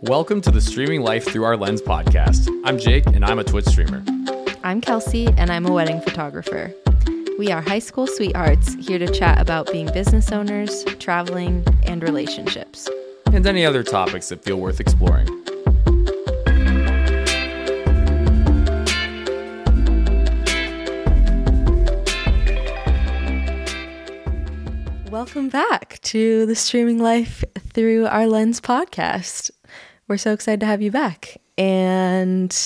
Welcome to the Streaming Life Through Our Lens podcast. I'm Jake, and I'm a Twitch streamer. I'm Kelsey, and I'm a wedding photographer. We are high school sweethearts here to chat about being business owners, traveling, and relationships. And any other topics that feel worth exploring. Welcome back to the Streaming Life Through Our Lens podcast. We're so excited to have you back. And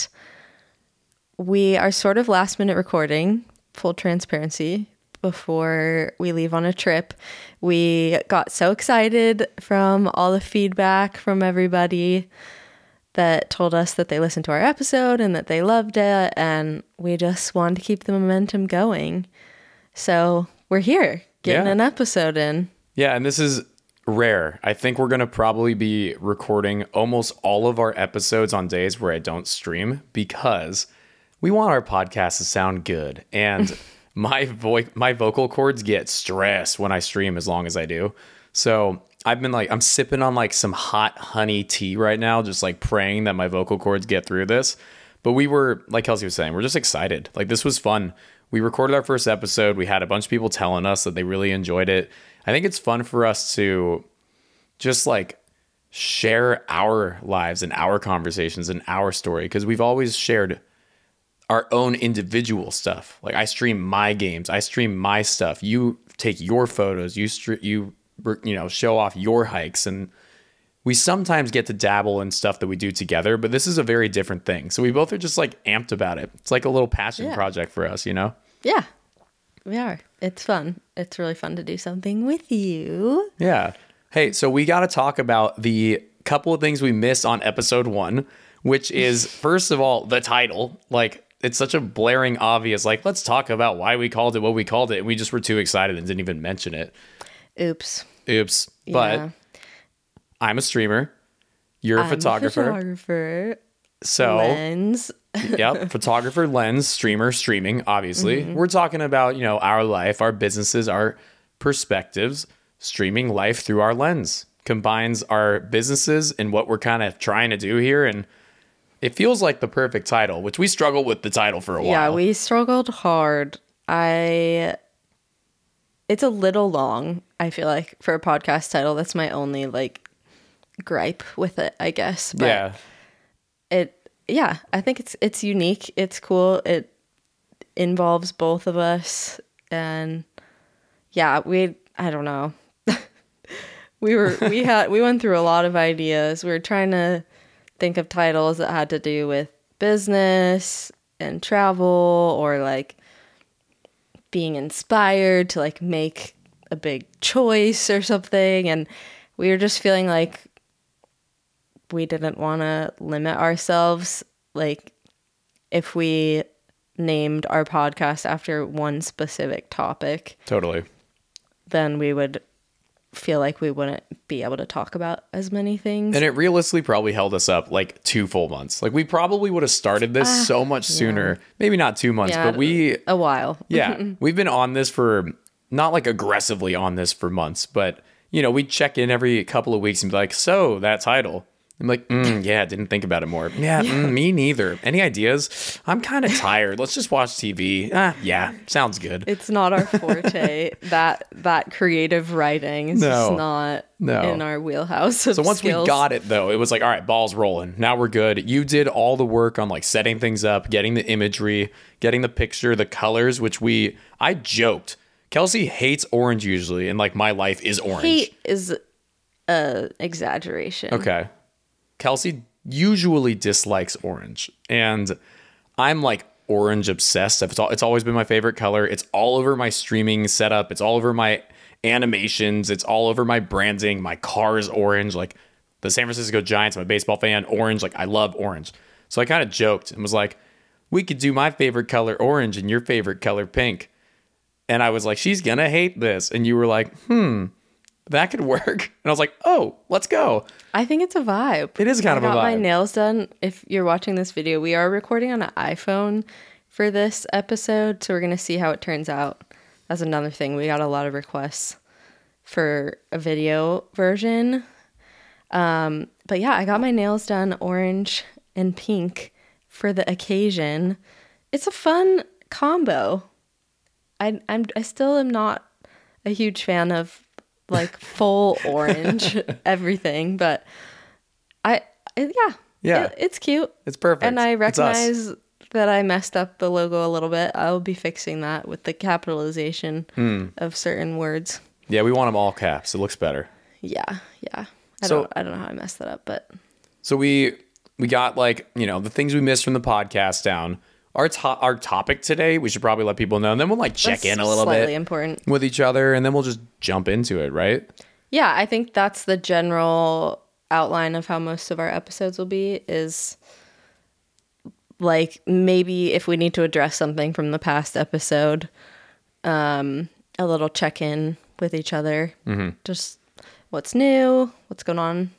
we are sort of last minute recording, full transparency, before we leave on a trip. We got so excited from all the feedback from everybody that told us that they listened to our episode and that they loved it. And we just wanted to keep the momentum going. So we're here getting an episode in. Yeah, and this is rare. I think we're going to probably be recording almost all of our episodes on days where I don't stream because we want our podcast to sound good. And my vocal cords get stressed when I stream as long as I do. So I'm sipping on some hot honey tea right now, just praying that my vocal cords get through this. But we were, like Kelsey was saying, we're just excited. This was fun. We recorded our first episode. We had a bunch of people telling us that they really enjoyed it. I think it's fun for us to just share our lives and our conversations and our story, because we've always shared our own individual stuff. I stream my games, I stream my stuff. You take your photos, you show off your hikes, and we sometimes get to dabble in stuff that we do together, but this is a very different thing. So we both are just amped about it. It's like a little passion project for us, Yeah, we are. It's fun. It's really fun to do something with you. Yeah. Hey, so we got to talk about the couple of things we missed on episode 1, which is, first of all, the title. It's such a blaring obvious, let's talk about why we called it what we called it. And we just were too excited and didn't even mention it. Oops. But I'm a streamer. You're a photographer. So lens. Yep. Photographer, lens, streamer, streaming, obviously. Mm-hmm. We're talking about, our life, our businesses, our perspectives. Streaming life through our lens combines our businesses and what we're kind of trying to do here. And it feels like the perfect title, which we struggled with the title for a while. Yeah, we struggled hard. It's a little long, I feel like, for a podcast title. That's my only gripe with it, I guess. But I think it's unique. It's cool. It involves both of us. And I don't know. we went through a lot of ideas. We were trying to think of titles that had to do with business and travel, or being inspired to make a big choice or something. And we were just feeling like we didn't want to limit ourselves. If we named our podcast after one specific topic, totally, then we would feel like we wouldn't be able to talk about as many things. And it realistically probably held us up 2 full months. We probably would have started this so much sooner. Maybe not 2 months, but a while. Yeah. We've been on this for, not aggressively on this for months, but we'd check in every couple of weeks and be like, so that title. I'm didn't think about it more. Me neither. Any ideas? I'm kind of tired. Let's just watch TV. Sounds good. It's not our forte. that creative writing is just not in our wheelhouse of So once skills. we got it, though, it was all right, balls rolling. Now we're good. You did all the work on setting things up, getting the imagery, getting the picture, the colors, which I joked. Kelsey hates orange usually, and my life is orange. Hate is a exaggeration. Okay. Kelsey usually dislikes orange, and I'm orange obsessed. It's always been my favorite color. It's all over my streaming setup. It's all over my animations. It's all over my branding. My car is orange. The San Francisco Giants, I'm a baseball fan, orange. I love orange. So I kind of joked and was we could do my favorite color orange and your favorite color pink. And I was she's gonna hate this. And you were that could work. And I was oh, let's go. I think it's a vibe. It is kind of a vibe. I got my nails done. If you're watching this video, we are recording on an iPhone for this episode, so we're going to see how it turns out. That's another thing. We got a lot of requests for a video version. But yeah, I got my nails done orange and pink for the occasion. It's a fun combo. I still am not a huge fan of like full orange everything, but it's cute. It's perfect. And I It's us. recognize that I messed up the logo a little bit. I'll be fixing that with the capitalization of certain words. Yeah, we want them all caps. It looks better. Yeah. I don't know how I messed that up, but So we got like, the things we missed from the podcast down. Our topic today, we should probably let people know, and then we'll like check that's in a little slightly bit important. with each other, and then we'll just jump into it, right? Yeah, I think that's the general outline of how most of our episodes will be, is like maybe if we need to address something from the past episode, a little check-in with each other. Just what's new, what's going on,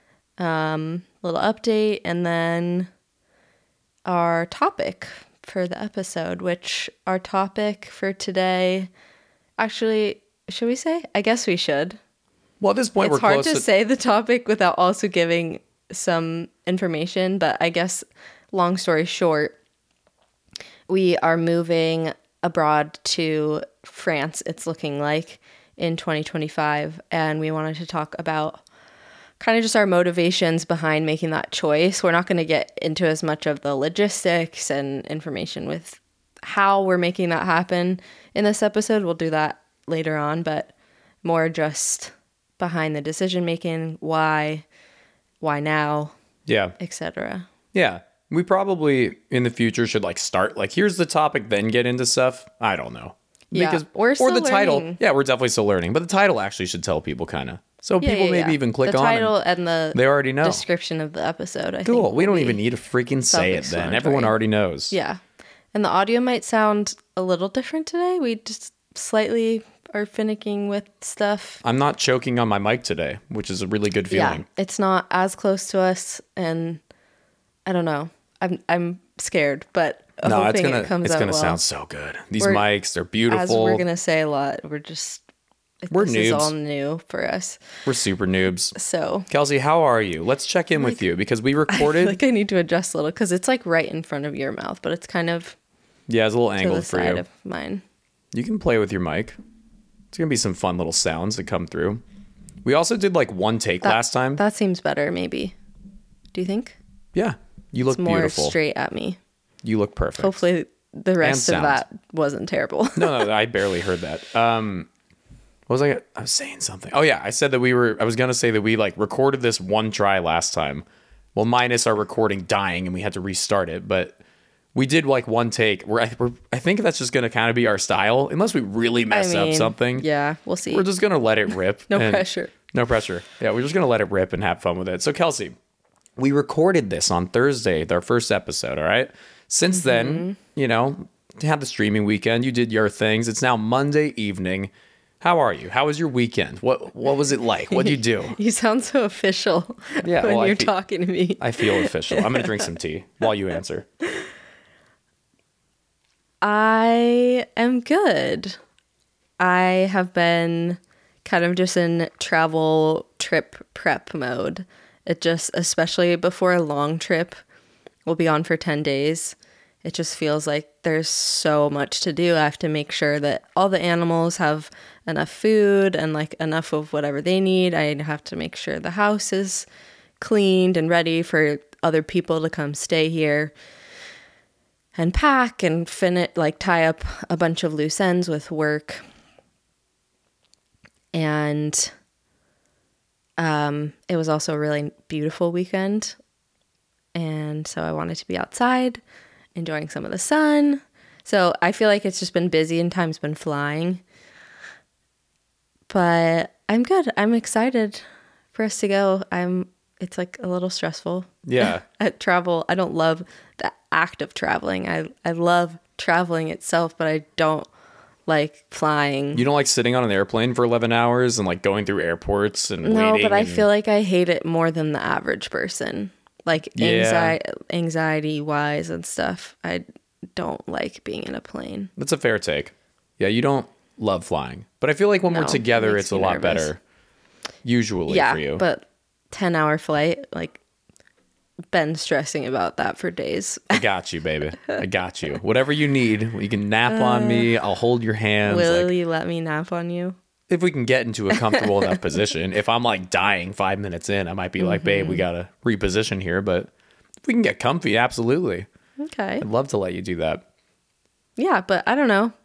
little update, and then our topic for the episode, which our topic for today, actually, should we say? I guess we should. Well, at this point, It's we're hard close to say the topic without also giving some information, but I guess long story short, we are moving abroad to France, it's looking like, in 2025, and we wanted to talk about kind of just our motivations behind making that choice. We're not going to get into as much of the logistics and information with how we're making that happen in this episode. We'll do that later on, but more just behind the decision making, why now, Yeah. etc. Yeah. We probably in the future should like start like, here's the topic, then get into stuff. I don't know. Yeah, we're still or the title. learning. Yeah, we're definitely still learning, but the title actually should tell people kind of. So people maybe even click the on title and and the they already know. description of the episode. I Cool. think We will don't be even need to freaking say it then. self-explanatory. Everyone already knows. Yeah, and the audio might sound a little different today. We just slightly are finicking with stuff. I'm not choking on my mic today, which is a really good feeling. Yeah, it's not as close to us, and I don't know. I'm scared, but No, hoping it's it gonna comes out well. sound so good. These We're- mics, they're As beautiful. we're gonna say a lot, we're this noobs. is all new for us. We're super noobs. So Kelsey, how are you? Let's check in with you because we I recorded. feel like I need to adjust a little because it's like right in front of your mouth, but it's kind of Yeah, it's a little to the angled for side you. of mine. You can play with your mic. It's gonna be some fun little sounds that come through. We also did like one take last time. That seems better, maybe. Do you think? Yeah, you look It's more beautiful. straight at me. You look perfect. Hopefully the rest of sound. that wasn't terrible. No, I barely heard that. What was I was saying something. Oh yeah, I said that I was gonna say that we like recorded this one try last time. Well, minus our recording dying and we had to restart it, but we did like one take. I think that's just gonna kind of be our style, unless we really mess up something. Yeah, we'll see. We're just gonna let it rip. No pressure. No pressure. Yeah, we're just gonna let it rip and have fun with it. So Kelsey, we recorded this on Thursday, our first episode. All right. Since then, had the streaming weekend. You did your things. It's now Monday evening. How are you? How was your weekend? What was it like? What'd you do? You sound so official Yeah, when well, you're talking to me. I feel official. I'm gonna drink some tea while you answer. I am good. I have been kind of just in travel trip prep mode. It just, especially before a long trip, we'll be on for 10 days. It just feels like there's so much to do. I have to make sure that all the animals have enough food and like enough of whatever they need. I have to make sure the house is cleaned and ready for other people to come stay here, and pack and tie up a bunch of loose ends with work. And it was also a really beautiful weekend. And so I wanted to be outside, enjoying some of the sun. So I feel like it's just been busy and time's been flying. But I'm good. I'm excited for us to go. It's like a little stressful. Yeah. At travel, I don't love the act of traveling. I love traveling itself, but I don't like flying. You don't like sitting on an airplane for 11 hours and like going through airports and No, waiting but I and- feel like I hate it more than the average person. Like Yeah. anxiety wise and stuff. I don't like being in a plane. That's a fair take. Yeah, you don't love flying, but I feel like when No, we're it together, makes it's a me lot nervous. better. Usually Yeah, for you. but 10-hour flight. Like, been stressing about that for days. I got you, baby. I got you. Whatever you need, you can nap on me. I'll hold your hands. Will you let me nap on you? If we can get into a comfortable enough position. If I'm like dying 5 minutes in, I might be like, babe, we got to reposition here. But if we can get comfy, absolutely. Okay. I'd love to let you do that. Yeah, but I don't know.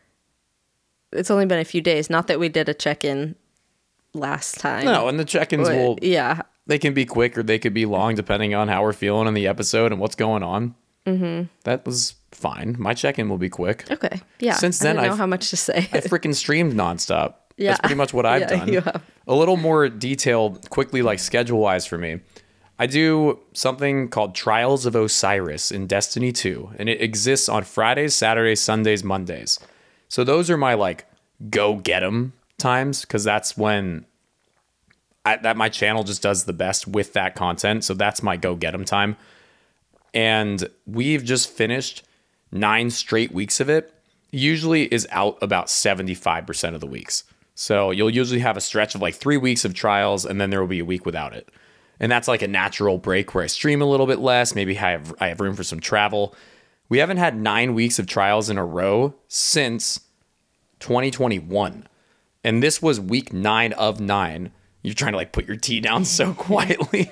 It's only been a few days. Not that we did a check-in last time. No, and the check-ins will... Yeah. They can be quick or they could be long depending on how we're feeling in the episode and what's going on. Mm-hmm. That was fine. My check-in will be quick. Okay. Yeah. Since then, I didn't know how much to say. I freaking streamed nonstop. Yeah. That's pretty much what I've done. You have. A little more detailed, quickly, like schedule-wise for me. I do something called Trials of Osiris in Destiny 2, and it exists on Fridays, Saturdays, Sundays, Mondays. So those are my like go get 'em times, because that's when that my channel just does the best with that content. So that's my go get 'em time. And we've just finished 9 straight weeks of it. Usually is out about 75% of the weeks. So you'll usually have a stretch of like 3 weeks of trials, and then there will be a week without it. And that's like a natural break where I stream a little bit less. Maybe I have room for some travel. We haven't had 9 weeks of trials in a row since 2021. And this was week 9 of 9. You're trying to like put your tea down so quietly.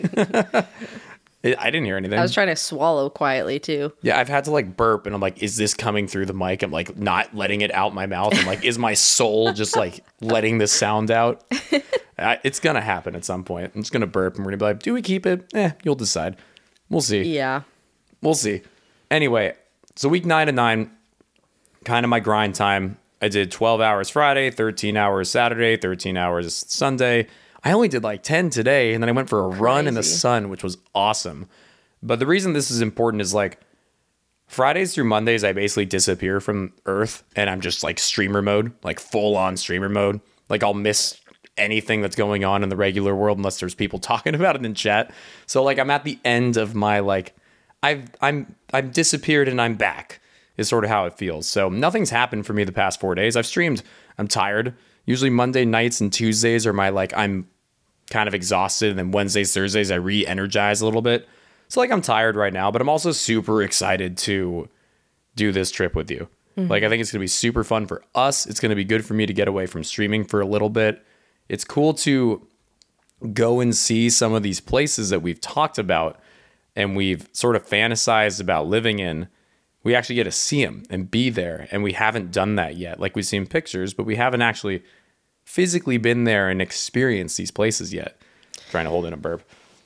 I didn't hear anything. I was trying to swallow quietly too. Yeah, I've had to like burp and I'm like, is this coming through the mic? I'm like not letting it out my mouth. I'm like, is my soul just like letting this sound out? It's going to happen at some point. I'm just going to burp and we're going to be like, do we keep it? You'll decide. We'll see. Yeah. We'll see. Anyway, so week 9 to 9, kind of my grind time. I did 12 hours Friday, 13 hours Saturday, 13 hours Sunday. I only did like 10 today, and then I went for a run in the sun, which was awesome. But the reason this is important is like Fridays through Mondays, I basically disappear from Earth, and I'm just like streamer mode, like full on streamer mode. Like I'll miss anything that's going on in the regular world unless there's people talking about it in chat. So like I'm at the end of my like I'm disappeared and I'm back is sort of how it feels. So nothing's happened for me the past 4 days. I've streamed. I'm tired. Usually Monday nights and Tuesdays are my like I'm kind of exhausted, and then Wednesdays, Thursdays I re-energize a little bit. So like I'm tired right now, but I'm also super excited to do this trip with you. Like I think it's going to be super fun for us. It's going to be good for me to get away from streaming for a little bit. It's cool to go and see some of these places that we've talked about and we've sort of fantasized about living in. We actually get to see them and be there, and we haven't done that yet. Like we've seen pictures, but we haven't actually physically been there and experienced these places yet. Trying to hold in a burp.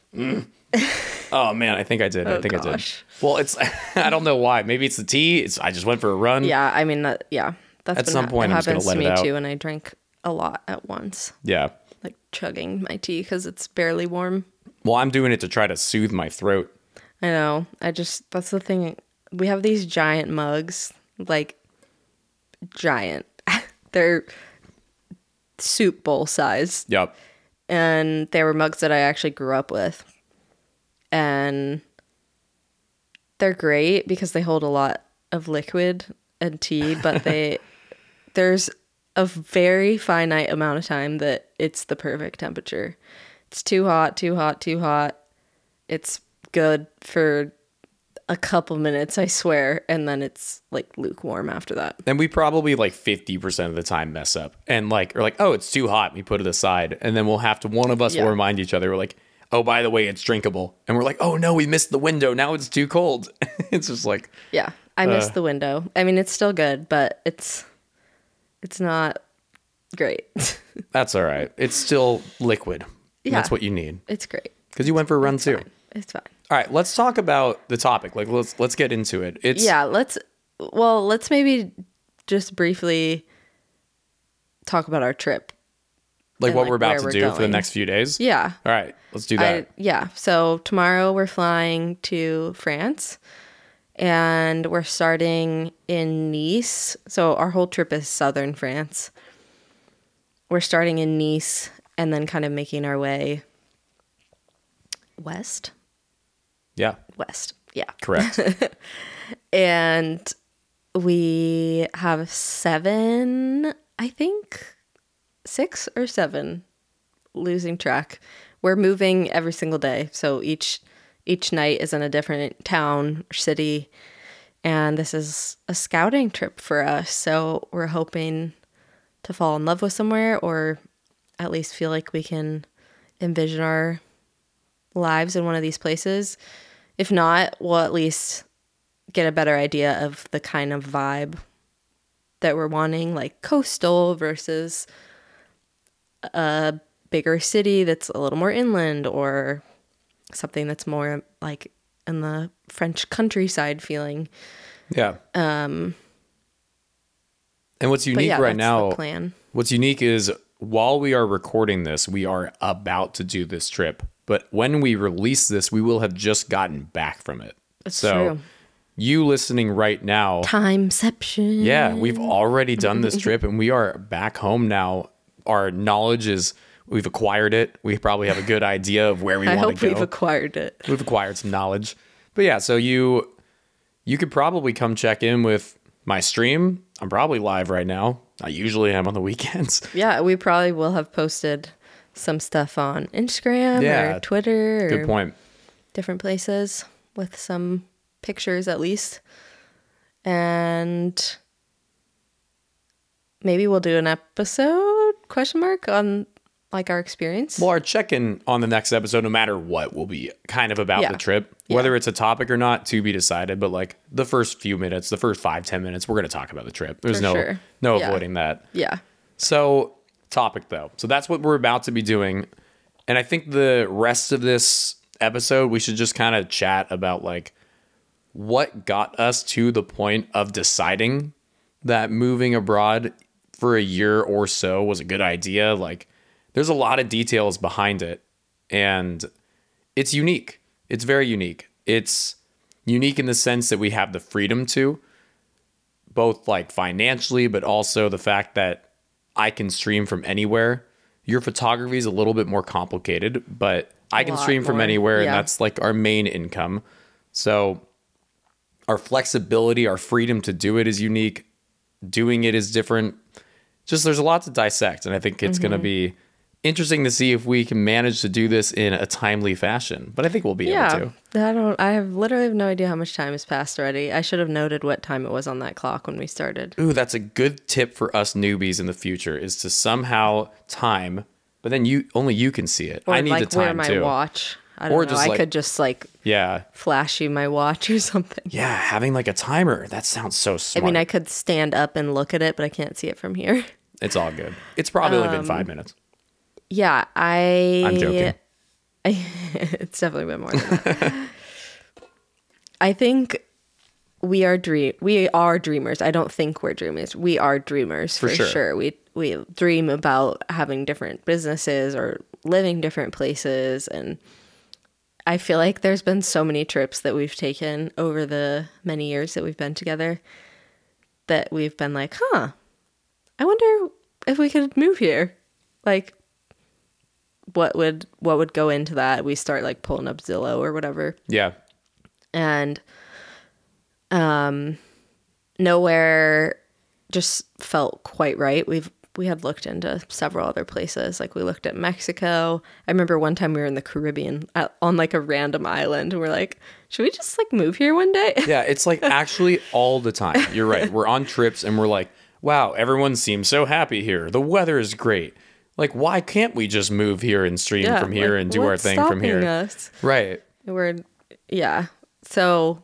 Oh man, I think I did. I think I did. Well, it's I don't know why. Maybe it's the tea. I just went for a run. Yeah, I mean that's at some point I'm just gonna let it out. Happens to me too, and I drink a lot at once. Yeah, like chugging my tea because it's barely warm. Well, I'm doing it to try to soothe my throat. I know. That's the thing. We have these giant mugs, like giant. They're soup bowl size. Yep. And they were mugs that I actually grew up with. And they're great because they hold a lot of liquid and tea, but there's a very finite amount of time that it's the perfect temperature. It's too hot, too hot, too hot. It's good for a couple minutes, I swear, and then it's like lukewarm after that. And we probably like 50% of the time mess up and like, or like, oh, it's too hot. We put it aside. And then we'll have to, one of us will remind each other. We're like, oh, by the way, it's drinkable. And we're like, oh no, we missed the window. Now it's too cold. It's just like, yeah, I missed the window. I mean, it's still good, but it's not great. That's all right. It's still liquid. Yeah. That's what you need. It's great. Because you went for a run too. Fine. It's fine. All right, let's talk about the topic. Like, let's get into it. Let's maybe just briefly talk about our trip. Like what we're about to do for the next few days? Yeah. All right, let's do that. So tomorrow we're flying to France, and we're starting in Nice. So our whole trip is southern France. We're starting in Nice and then kind of making our way west. Yeah. West. Yeah. Correct. And we have 7, I think, 6 or 7, losing track. we're moving every single day. So each night is in a different town or city. And this is a scouting trip for us. So we're hoping to fall in love with somewhere, or at least feel like we can envision our lives in one of these places. If not, we'll at least get a better idea of the kind of vibe that we're wanting, like coastal versus a bigger city that's a little more inland, or something that's more like in the French countryside feeling. Yeah. And what's unique right now, what's unique is while we are recording this, we are about to do this trip. But when we release this, we will have just gotten back from it. That's true. You listening right now. Timeception. Yeah, we've already done this trip and we are back home now. Our knowledge is, we've acquired it. We probably have a good idea of where we want to go. I hope we've acquired it. We've acquired some knowledge. But yeah, so you could probably come check in with my stream. I'm probably live right now. I usually am on the weekends. Yeah, we probably will have posted some stuff on Instagram or Twitter. Good point. Different places with some pictures at least. And maybe we'll do an episode, ? On like our experience. Well, our check-in on the next episode, no matter what, will be kind of about the trip. Whether it's a topic or not, to be decided. But like the first few minutes, the first 5-10 minutes, we're going to talk about the trip. There's no avoiding that. Yeah. So topic though. So that's what we're about to be doing. And I think the rest of this episode, we should just kind of chat about like what got us to the point of deciding that moving abroad for a year or so was a good idea. Like, there's a lot of details behind it, and it's unique. It's very unique. It's unique in the sense that we have the freedom to, both like financially, but also the fact that I can stream from anywhere. Your photography is a little bit more complicated, but I can stream from anywhere, and that's like our main income. So our flexibility, our freedom to do it is unique. Doing it is different. Just there's a lot to dissect, and I think it's going to be interesting to see if we can manage to do this in a timely fashion, but I think we'll be able to. I have literally no idea how much time has passed already. I should have noted what time it was on that clock when we started. Ooh, that's a good tip for us newbies in the future, is to somehow time, but then only you can see it. Or I need like to time wear my too. Watch. I don't know. I could just like flash you my watch or something. Yeah, having like a timer. That sounds so smart. I mean, I could stand up and look at it, but I can't see it from here. It's all good. It's probably only been 5 minutes. Yeah, I'm joking. It's definitely been more than that. I think we are dreamers. I don't think we're dreamers. We are dreamers for sure. We dream about having different businesses or living different places, and I feel like there's been so many trips that we've taken over the many years that we've been together that we've been like, I wonder if we could move here. Like, what would go into that? We start like pulling up Zillow or whatever. Yeah. And nowhere just felt quite right. We had looked into several other places. Like we looked at Mexico. I remember one time we were in the Caribbean on like a random island, and we're like, should we just like move here one day? Yeah, it's like actually all the time. You're right. We're on trips and we're like, wow, everyone seems so happy here. The weather is great. Like, why can't we just move here and stream from here and do our thing from here? Us? Right. So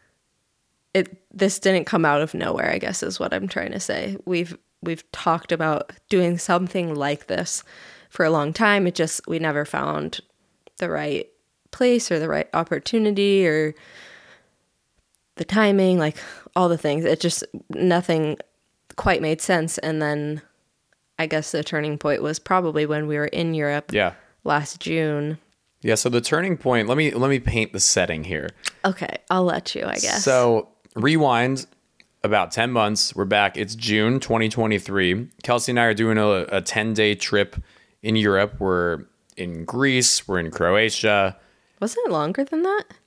this didn't come out of nowhere, I guess is what I'm trying to say. We've talked about doing something like this for a long time. We never found the right place or the right opportunity or the timing, like all the things. It just, nothing quite made sense. And then I guess the turning point was probably when we were in Europe last June. Yeah, so the turning point, let me paint the setting here. Okay, I'll let you, I guess. So rewind about 10 months. We're back. It's June 2023. Kelsey and I are doing a 10-day trip in Europe. We're in Greece. We're in Croatia. Wasn't it longer than that?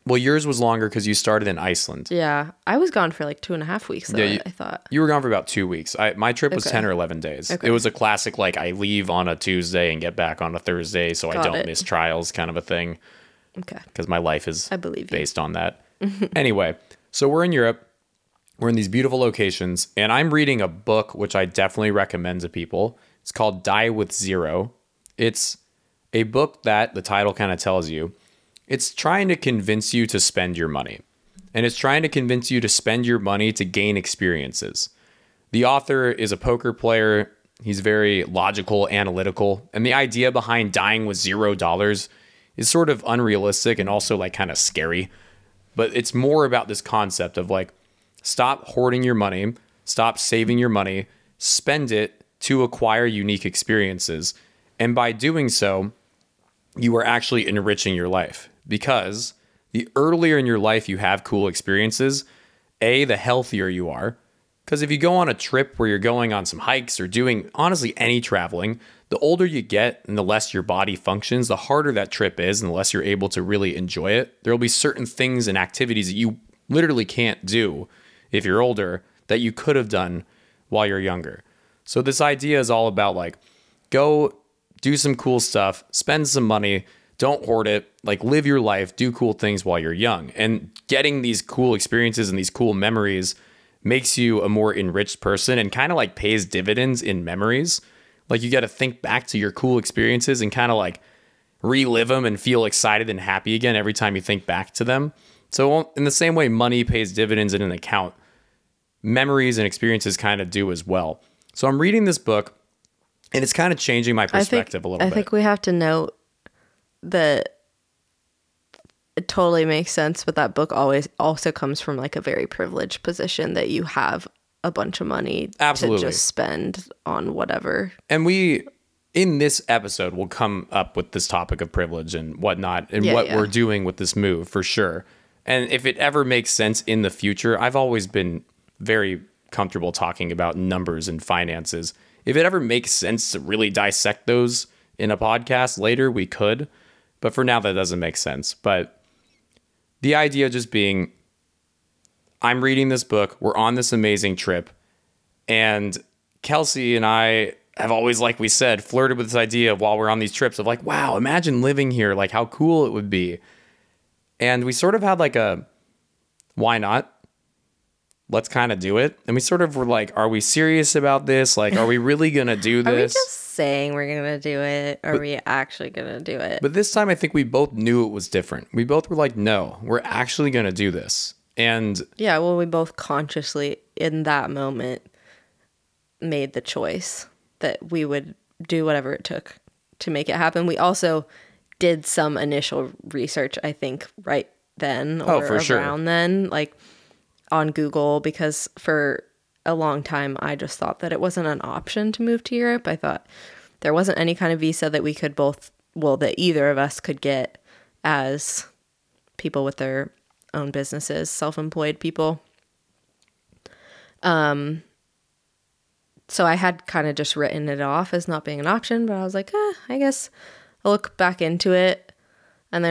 Well, yours was longer because you started in Iceland. Yeah. I was gone for like 2.5 weeks though, Yeah, I thought. You were gone for about 2 weeks. My trip was Okay. 10 or 11 days. Okay. It was a classic, like, I leave on a Tuesday and get back on a Thursday so I Got don't it. miss trials kind of a thing, Okay. because my life is I believe you. based on that. Anyway, so we're in Europe. We're in these beautiful locations, and I'm reading a book which I definitely recommend to people. It's called Die with Zero. It's a book that the title kind of tells you. It's trying to convince you to spend your money. And it's trying to convince you to spend your money to gain experiences. The author is a poker player. He's very logical, analytical. And the idea behind dying with $0 is sort of unrealistic and also like kind of scary. But it's more about this concept of like, stop hoarding your money, stop saving your money, spend it to acquire unique experiences. And by doing so, you are actually enriching your life, because the earlier in your life you have cool experiences, the healthier you are. Because if you go on a trip where you're going on some hikes or doing honestly any traveling, the older you get and the less your body functions, the harder that trip is and the less you're able to really enjoy it. There will be certain things and activities that you literally can't do if you're older that you could have done while you're younger. So this idea is all about like, go do some cool stuff, spend some money, don't hoard it, like live your life, do cool things while you're young. And getting these cool experiences and these cool memories makes you a more enriched person and kind of like pays dividends in memories. Like you got to think back to your cool experiences and kind of like relive them and feel excited and happy again every time you think back to them. So in the same way money pays dividends in an account, memories and experiences kind of do as well. So I'm reading this book and it's kind of changing my perspective a little bit. I think we have to note that it totally makes sense, but that book always also comes from like a very privileged position that you have a bunch of money Absolutely. to just spend on whatever. And we, in this episode, will come up with this topic of privilege and whatnot and what we're doing with this move for sure. And if it ever makes sense in the future, I've always been very comfortable talking about numbers and finances. If it ever makes sense to really dissect those in a podcast later, we could. But for now, that doesn't make sense. But the idea just being, I'm reading this book, we're on this amazing trip, and Kelsey and I have always, like we said, flirted with this idea of while we're on these trips of like, wow, imagine living here, like how cool it would be. And we sort of had like a, why not? Let's kind of do it. And we sort of were like, are we serious about this? Like, are we really going to do this? Are we just saying we're going to do it? Or are we actually going to do it? But this time, I think we both knew it was different. We both were like, no, we're actually going to do this. And yeah, well, we both consciously in that moment made the choice that we would do whatever it took to make it happen. We also did some initial research, I think, right then or around then, like on Google, because for a long time I just thought that it wasn't an option to move to Europe. I thought there wasn't any kind of visa that we could both, well, that either of us could get as people with their own businesses, self-employed people. So I had kind of just written it off as not being an option, but I was like, I guess I'll look back into it. And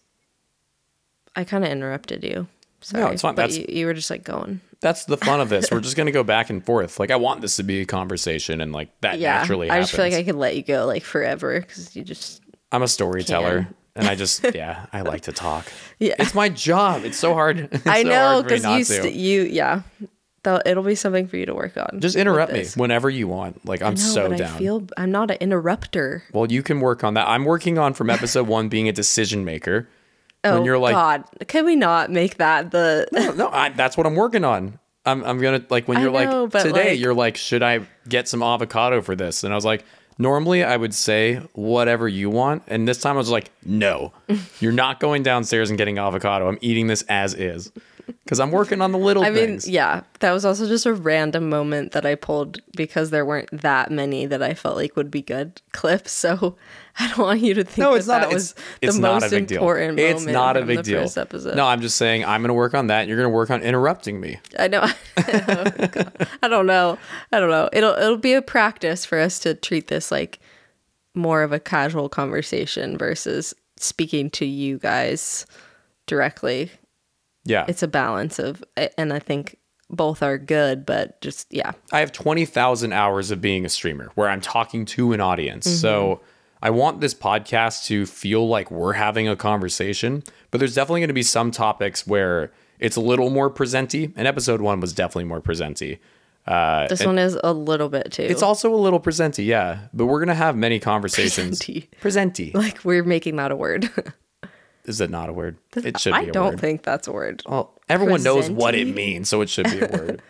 I kind of interrupted you. Sorry, no, it's fine. But you were just like going. That's the fun of this. We're just going to go back and forth. Like, I want this to be a conversation, and like that naturally happens. I just feel like I could let you go like forever because you just. I'm a storyteller, and I just I like to talk. Yeah, it's my job. It's so hard. It's I so know, because it'll be something for you to work on. Just interrupt me whenever you want. Like, I'm so down. I'm not an interrupter. Well, you can work on that. I'm working on from episode 1 being a decision maker. Oh, when you're like, God, can we not make that the... No, that's what I'm working on. I'm going to, like, when you're like, today, you're like, should I get some avocado for this? And I was like, normally I would say whatever you want. And this time I was like, no, you're not going downstairs and getting avocado. I'm eating this as is. Because I'm working on the little things. Yeah, that was also just a random moment that I pulled because there weren't that many that I felt like would be good clips. So I don't want you to think that was the most important moment. It's not a big deal. First episode. No, I'm just saying I'm going to work on that. You're going to work on interrupting me. I know. I don't know. It'll be a practice for us to treat this like more of a casual conversation versus speaking to you guys directly. Yeah. It's a balance of, and I think both are good, but just, yeah. I have 20,000 hours of being a streamer where I'm talking to an audience. So I want this podcast to feel like we're having a conversation, but there's definitely going to be some topics where it's a little more presenty, and episode 1 was definitely more presenty. This one is a little bit too. It's also a little presenty, yeah. But we're going to have many conversations. Presenty. Like we're making that a word. Is it not a word? It should be a word. I don't think that's a word. Well, everyone knows what it means, so it should be a word.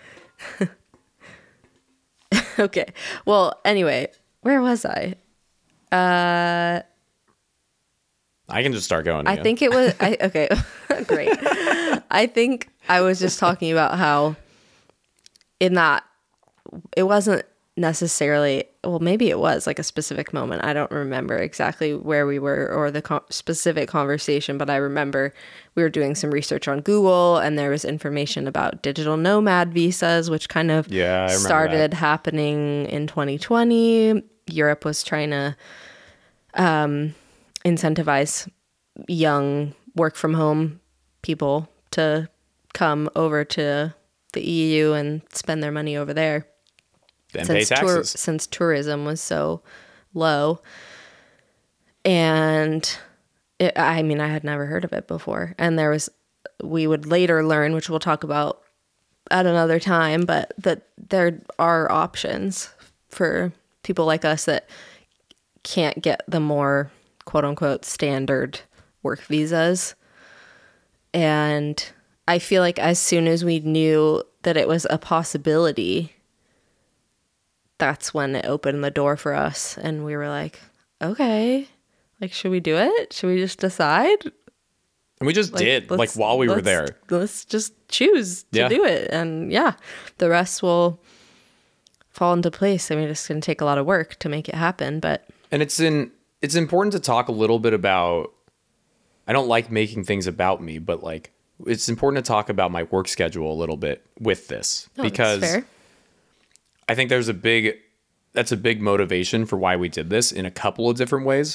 Okay. Well, anyway, where was I? I can just start going I again. think it was, okay, great. I think I was just talking about how in that it wasn't necessarily, well, maybe it was like a specific moment. I don't remember exactly where we were or the specific conversation, but I remember we were doing some research on Google and there was information about digital nomad visas, which kind of started happening in 2020. Europe was trying to incentivize young work from home people to come over to the EU and spend their money over there. And pay taxes. Since tourism was so low. And I mean, I had never heard of it before. And we would later learn, which we'll talk about at another time, but that there are options for people like us that can't get the more quote unquote standard work visas. And I feel like as soon as we knew that it was a possibility, that's when it opened the door for us. And we were like, okay, like, should we do it? Should we just decide? And we just did, like, while we were there. Let's just choose to do it. And yeah, the rest will fall into place. I mean, it's going to take a lot of work to make it happen, but. And it's important to talk a little bit about, I don't like making things about me, but like, it's important to talk about my work schedule a little bit with this, because that's fair. I think that's a big motivation for why we did this in a couple of different ways.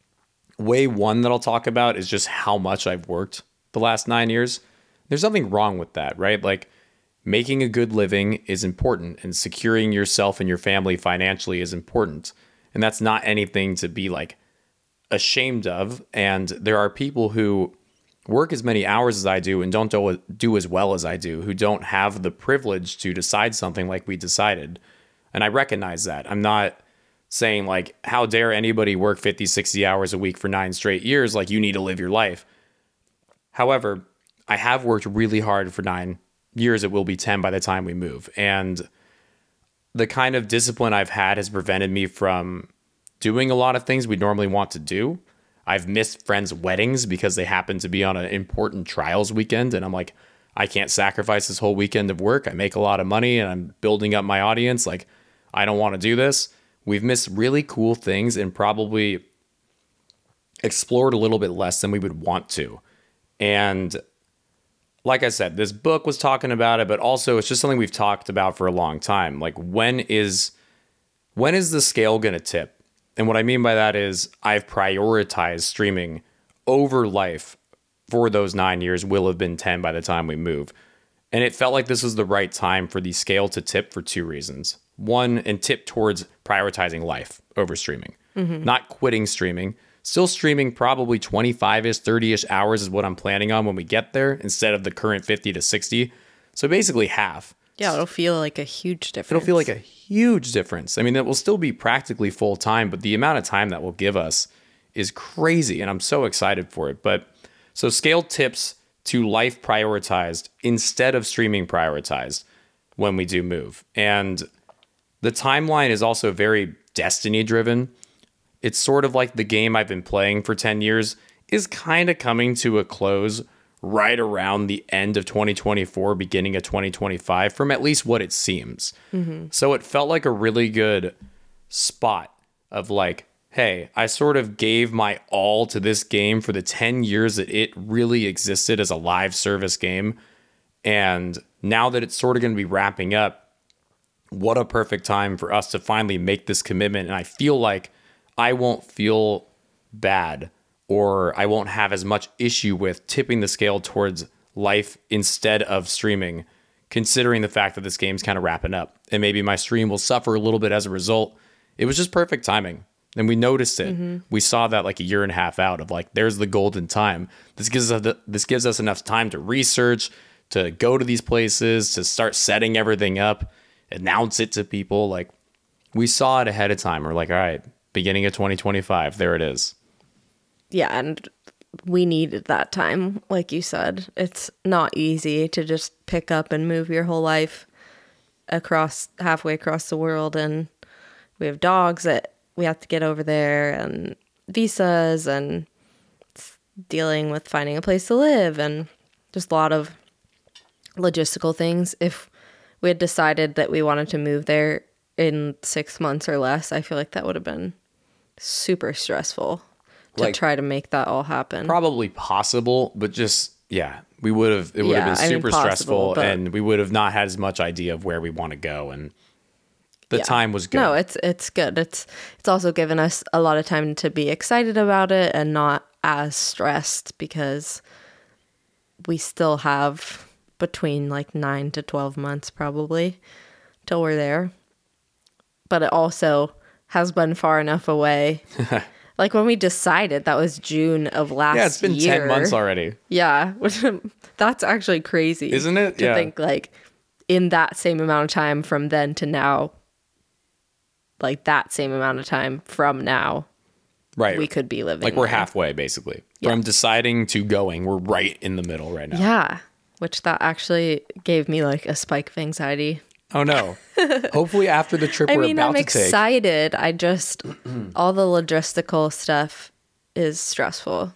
Way one that I'll talk about is just how much I've worked the last 9 years. There's nothing wrong with that, right? Like, making a good living is important, and securing yourself and your family financially is important. And that's not anything to be like ashamed of. And there are people who work as many hours as I do and don't do as well as I do, who don't have the privilege to decide something like we decided. And I recognize that. I'm not saying like, how dare anybody work 50, 60 hours a week for 9 straight years? Like, you need to live your life. However, I have worked really hard for 9 years. It will be 10 by the time we move. And the kind of discipline I've had has prevented me from doing a lot of things we normally want to do. I've missed friends' weddings because they happen to be on an important trials weekend. And I'm like, I can't sacrifice this whole weekend of work. I make a lot of money and I'm building up my audience. Like, I don't want to do this. We've missed really cool things and probably explored a little bit less than we would want to. And like I said, this book was talking about it, but also it's just something we've talked about for a long time. Like, when is the scale going to tip? And what I mean by that is I've prioritized streaming over life for those 9 years, will have been 10 by the time we move. And it felt like this was the right time for the scale to tip for 2 reasons. One, and tip towards prioritizing life over streaming, not quitting streaming, still streaming probably 25-ish, 30-ish hours is what I'm planning on when we get there, instead of the current 50 to 60. So basically half. Yeah, it'll feel like a huge difference. It'll feel like a huge difference. I mean, it will still be practically full time, but the amount of time that will give us is crazy, and I'm so excited for it. But so scale tips to life prioritized instead of streaming prioritized when we do move. And the timeline is also very destiny driven. It's sort of like the game I've been playing for 10 years is kind of coming to a close right around the end of 2024, beginning of 2025, from at least what it seems. So it felt like a really good spot of like, hey, I sort of gave my all to this game for the 10 years that it really existed as a live service game. And now that it's sort of going to be wrapping up, what a perfect time for us to finally make this commitment. And I feel like I won't feel bad or I won't have as much issue with tipping the scale towards life instead of streaming, considering the fact that this game's kind of wrapping up. And maybe my stream will suffer a little bit as a result. It was just perfect timing. And we noticed it. We saw that like a year and a half out of like, there's the golden time. This gives us enough time to research, to go to these places, to start setting everything up, announce it to people. Like, we saw it ahead of time. We're like, all right, beginning of 2025, there it is. Yeah, and we needed that time, like you said. It's not easy to just pick up and move your whole life halfway across the world, and we have dogs that we have to get over there, and visas, and dealing with finding a place to live, and just a lot of logistical things. If we had decided that we wanted to move there in 6 months or less, I feel like that would have been super stressful to Like, try to make that all happen. Probably possible, but just, yeah, it would have been super stressful, but and we would have not had as much idea of where we want to go. And the time was good. No, it's good. It's also given us a lot of time to be excited about it and not as stressed, because we still have between like 9 to 12 months probably till we're there. But it also has been far enough away. Like when we decided, that was June of last year. Yeah, it's been 10 months already. Yeah, that's actually crazy. Isn't it? To think like in that same amount of time from then to now, like that same amount of time from now, right, we could be living like we're there. halfway basically from deciding to going. We're right in the middle right now. Yeah, which that actually gave me like a spike of anxiety. Oh no. Hopefully after the trip we're about I'm to excited. I just all the logistical stuff is stressful.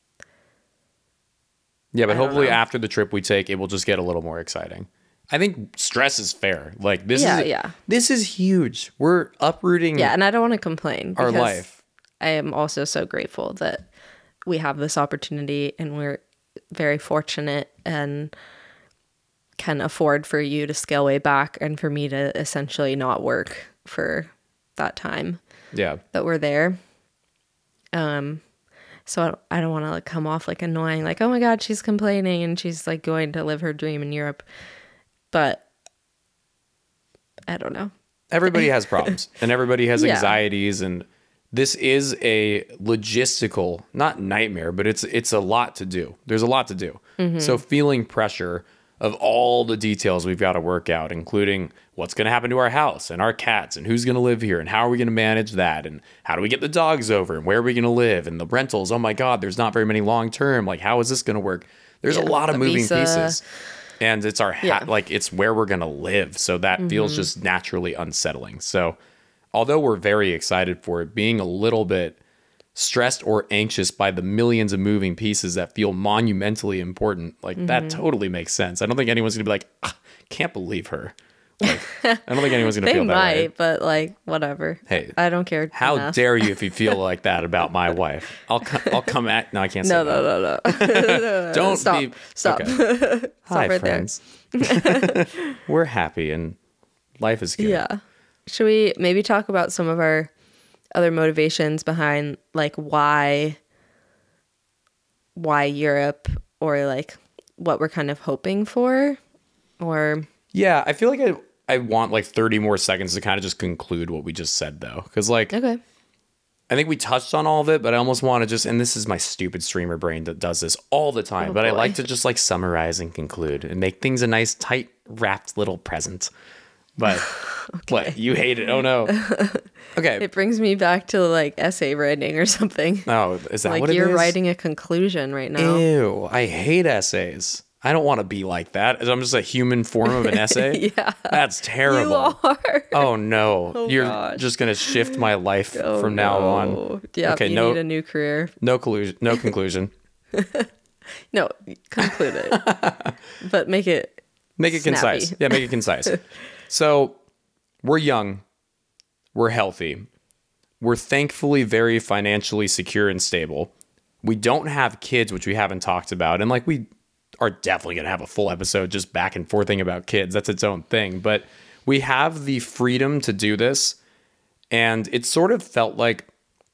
Yeah, but I don't hopefully know. after the trip we take, it will just get a little more exciting. I think stress is fair. Like this this is huge. We're uprooting Yeah, and I don't want to complain our because life. I am also so grateful that we have this opportunity, and we're very fortunate and can afford for you to scale way back and for me to essentially not work for that time Yeah. that we're there. So I don't want to like come off like annoying, like, oh my God, she's complaining and she's like going to live her dream in Europe. But I don't know. Everybody has problems and everybody has Yeah. anxieties, and this is a logistical, not nightmare, but it's a lot to do. There's a lot to do. So feeling pressure of all the details we've got to work out, including what's going to happen to our house and our cats and who's going to live here and how are we going to manage that and how do we get the dogs over and where are we going to live and the rentals. Oh my God, there's not very many long term. Like, how is this going to work? There's a lot of the moving visa. pieces. And it's like it's where we're going to live. So that feels just naturally unsettling. So although we're very excited for it, being a little bit stressed or anxious by the millions of moving pieces that feel monumentally important, like that totally makes sense. I don't think anyone's going to be like, can't believe her. Like, I don't think anyone's going to They feel that way. might, but like, whatever. Hey, I don't care. How enough. dare you if you feel like that about my wife? I'll come at. No, I can't say No, that. no. Don't Stop. be. Stop. Okay. Hi, right there. friends. We're happy and life is good. Yeah. Should we maybe talk about some of our other motivations behind like why Europe, or like what we're kind of hoping for? Or Yeah, I feel like I want like 30 more seconds to kind of just conclude what we just said, though. Because, like, okay. I think we touched on all of it, but I almost want to just, and this is my stupid streamer brain that does this all the time, but I boy. like to just like summarize and conclude and make things a nice, tight, wrapped little present. But what? You hate it. Oh, no. Okay. It brings me back to like essay writing or something. Oh, is that Like what it is? you're writing a conclusion right now. Ew, I hate essays. I don't want to be like that. I'm just a human form of an essay. Yeah. That's terrible. You are. Oh no. Oh, You're gosh. just going to shift my life Oh, from now on. no. Yeah, Okay, you no- need a new career. No conclusion. No, conclude it. But make it Make it snappy. concise. Yeah, make it concise. So, we're young. We're healthy. We're thankfully very financially secure and stable. We don't have kids, which we haven't talked about. And like, we are definitely going to have a full episode just back and forthing about kids. That's its own thing. But we have the freedom to do this. And it sort of felt like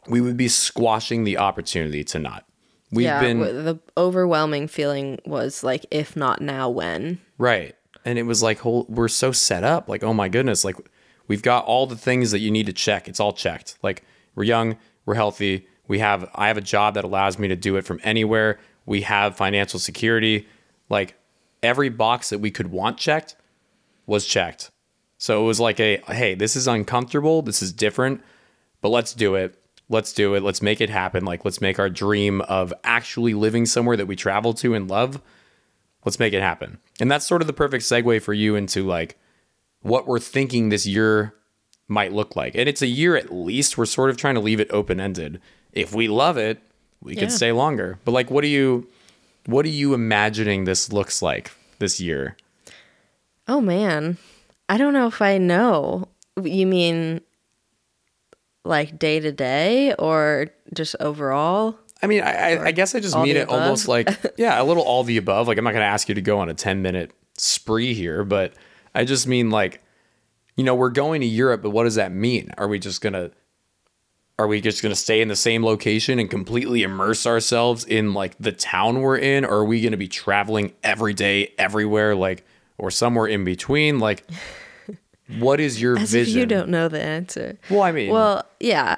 we would be squashing the opportunity to not. The overwhelming feeling was like, if not now, when? Right. And it was like, we're so set up. Like, oh my goodness. Like, we've got all the things that you need to check. It's all checked. Like, we're young, we're healthy. I have a job that allows me to do it from anywhere. We have financial security. Like, every box that we could want checked was checked. So it was like hey, this is uncomfortable. This is different, but let's do it. Let's do it. Let's make it happen. Like, let's make our dream of actually living somewhere that we travel to and love. Let's make it happen. And that's sort of the perfect segue for you into like what we're thinking this year might look like. And it's a year at least. We're sort of trying to leave it open-ended. If we love it, we could stay longer. But like, what are you imagining this looks like this year? Oh man, I don't know if I know. You mean like day to day or just overall? I mean, I guess I just mean it almost like, a little all the above. Like, I'm not going to ask you to go on a 10-minute spree here, but I just mean like, we're going to Europe, but what does that mean? Are we just going to stay in the same location and completely immerse ourselves in like the town we're in? Or are we going to be traveling every day, everywhere, like, or somewhere in between? Like, what is your As vision? If you don't know the answer. Well, I mean, yeah,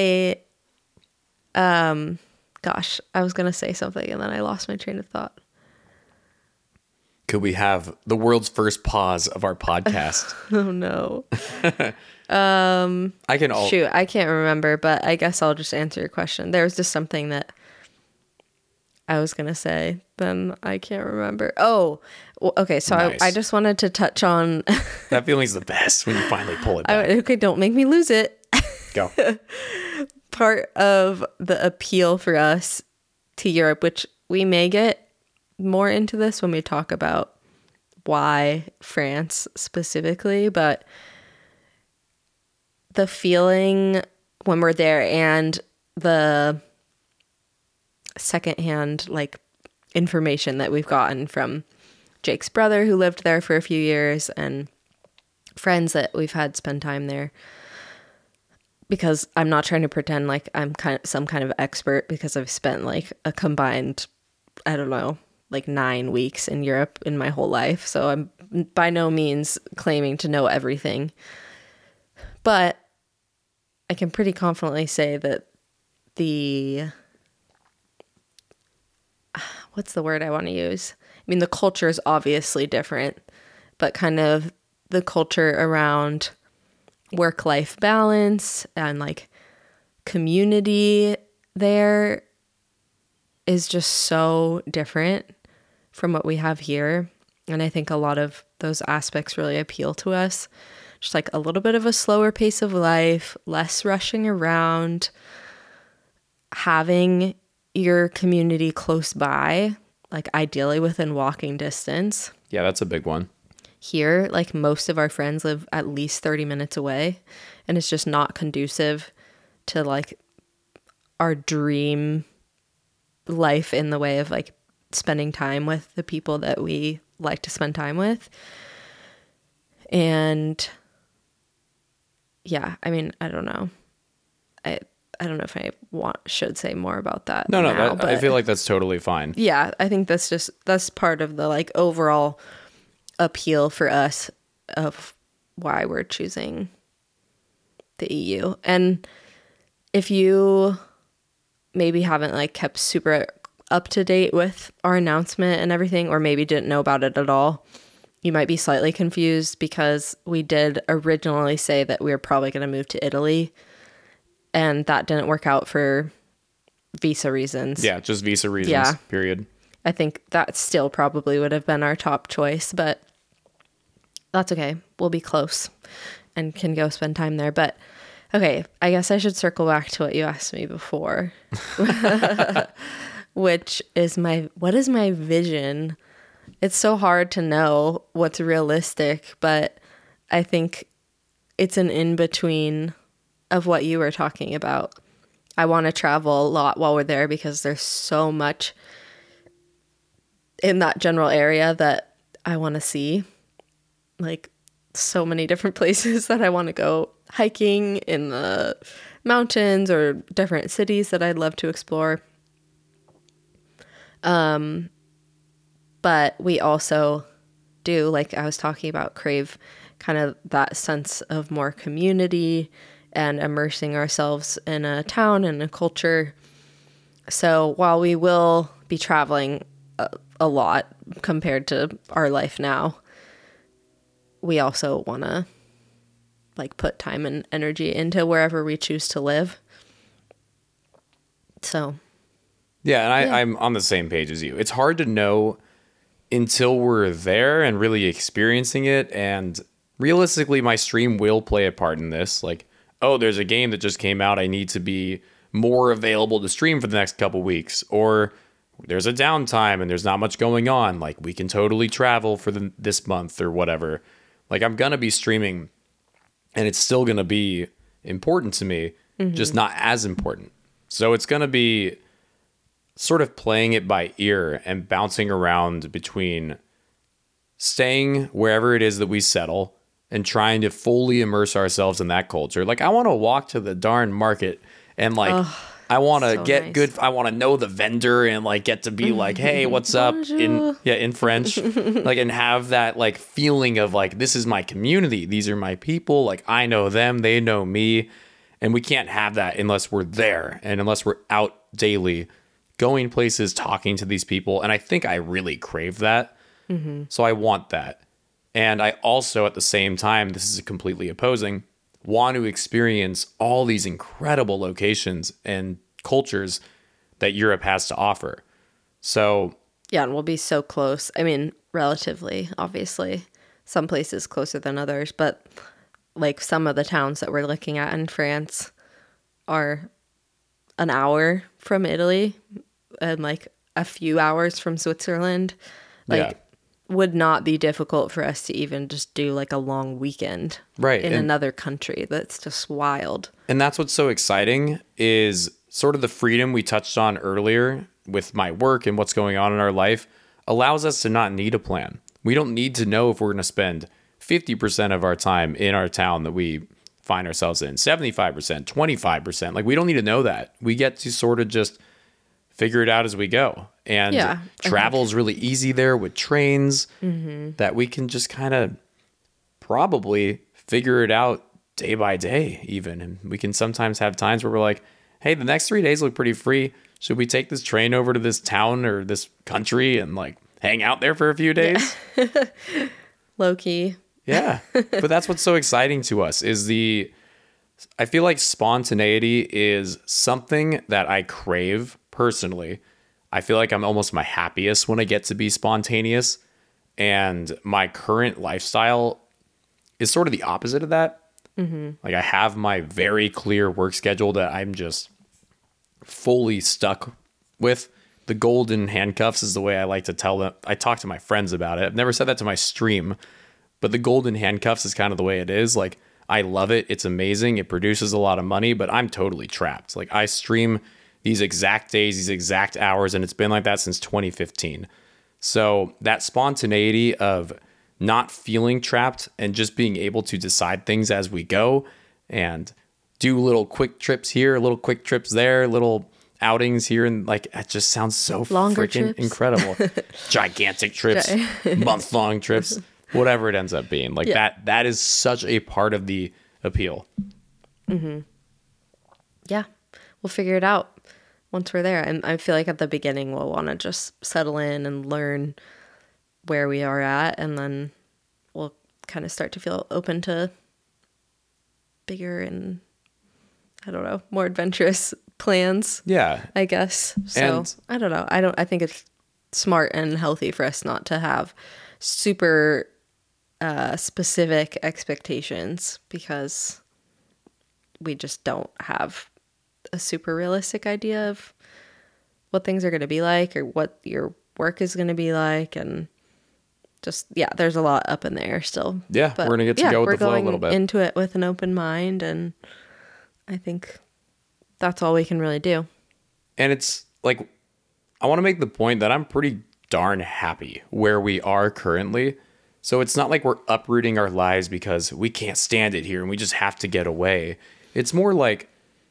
gosh, I was going to say something and then I lost my train of thought. Could we have the world's first pause of our podcast? Oh no. I can't remember, but I guess I'll just answer your question. There was just something that I was going to say, then I can't remember. Oh, well, okay. So nice. I just wanted to touch on. That feeling's the best when you finally pull it back. Okay, don't make me lose it. Go. Part of the appeal for us to Europe, which we may get more into this when we talk about why France specifically, but the feeling when we're there and the secondhand like information that we've gotten from Jake's brother who lived there for a few years and friends that we've had spend time there. Because I'm not trying to pretend like I'm some kind of expert because I've spent like a combined, I don't know, like 9 weeks in Europe in my whole life. So I'm by no means claiming to know everything. But I can pretty confidently say that what's the word I want to use? I mean, the culture is obviously different, but kind of the culture around work-life balance and like community there is just so different from what we have here. And I think a lot of those aspects really appeal to us. Just like a little bit of a slower pace of life, less rushing around, having your community close by, like ideally within walking distance. Yeah, that's a big one. Here, like most of our friends live at least 30 minutes away, and it's just not conducive to like our dream life in the way of like spending time with the people that we like to spend time with. And yeah, I mean, I don't know. I don't know if I should say more about that. No, I feel like that's totally fine. Yeah, I think that's part of the like overall appeal for us of why we're choosing the EU. And if you maybe haven't like kept super up to date with our announcement and everything, or maybe didn't know about it at all, you might be slightly confused because we did originally say that we were probably going to move to Italy, and that didn't work out for visa reasons. Yeah, just visa reasons, period. I think that still probably would have been our top choice, but that's okay. We'll be close and can go spend time there. But okay, I guess I should circle back to what you asked me before, which is what is my vision? It's so hard to know what's realistic, but I think it's an in-between of what you were talking about. I want to travel a lot while we're there because there's so much in that general area that I want to see. Like so many different places that I want to go hiking in the mountains or different cities that I'd love to explore. But we also do, like I was talking about, crave kind of that sense of more community and immersing ourselves in a town and a culture. So while we will be traveling a lot compared to our life now, we also want to like put time and energy into wherever we choose to live. So yeah, and I'm on the same page as you. It's hard to know until we're there and really experiencing it. And realistically, my stream will play a part in this. Like, oh, there's a game that just came out. I need to be more available to stream for the next couple weeks. Or there's a downtime and there's not much going on. Like, we can totally travel for this month or whatever. Like, I'm going to be streaming and it's still going to be important to me, just not as important. So it's going to be sort of playing it by ear and bouncing around between staying wherever it is that we settle and trying to fully immerse ourselves in that culture. Like, I want to walk to the darn market and like, I want to get nice. Good. I want to know the vendor and like get to be like, hey, what's up in French, like, and have that like feeling of like, this is my community. These are my people. Like, I know them, they know me. And we can't have that unless we're there and unless we're out daily, going places, talking to these people. And I think I really crave that. So I want that. And I also, at the same time, this is completely opposing, want to experience all these incredible locations and cultures that Europe has to offer. So yeah, and we'll be so close. I mean, relatively, obviously, some places closer than others, but like some of the towns that we're looking at in France are an hour from Italy and like a few hours from Switzerland. Like, would not be difficult for us to even just do like a long weekend in another country. That's just wild. And that's what's so exciting is sort of the freedom we touched on earlier with my work and what's going on in our life allows us to not need a plan. We don't need to know if we're going to spend 50% of our time in our town that we find ourselves in, 75%, 25%. Like, we don't need to know that. We get to sort of just figure it out as we go. And travel is really easy there with trains that we can just kind of probably figure it out day by day even. And we can sometimes have times where we're like, hey, the next 3 days look pretty free. Should we take this train over to this town or this country and like hang out there for a few days? Low key. Yeah. But that's what's so exciting to us is I feel like spontaneity is something that I crave personally. I feel like I'm almost my happiest when I get to be spontaneous. And my current lifestyle is sort of the opposite of that. Like, I have my very clear work schedule that I'm just fully stuck with. The golden handcuffs is the way I like to tell them. I talk to my friends about it. I've never said that to my stream, but the golden handcuffs is kind of the way it is. Like, I love it. It's amazing. It produces a lot of money, but I'm totally trapped. Like, I stream these exact days, these exact hours, and it's been like that since 2015. So that spontaneity of not feeling trapped and just being able to decide things as we go and do little quick trips here, little quick trips there, little outings here. And like, it just sounds so freaking incredible. Gigantic trips, month-long trips, whatever it ends up being. Like that is such a part of the appeal. Yeah, we'll figure it out once we're there. And I feel like at the beginning, we'll want to just settle in and learn where we are at, and then we'll kind of start to feel open to bigger and, I don't know, more adventurous plans. Yeah, I guess. So I don't know. I think it's smart and healthy for us not to have super specific expectations, because we just don't have a super realistic idea of what things are going to be like or what your work is going to be like. And just, there's a lot up in the air still. Yeah, but we're going to get to go with the flow a little bit. We're going into it with an open mind, and I think that's all we can really do. And it's like, I want to make the point that I'm pretty darn happy where we are currently. So it's not like we're uprooting our lives because we can't stand it here and we just have to get away. It's more like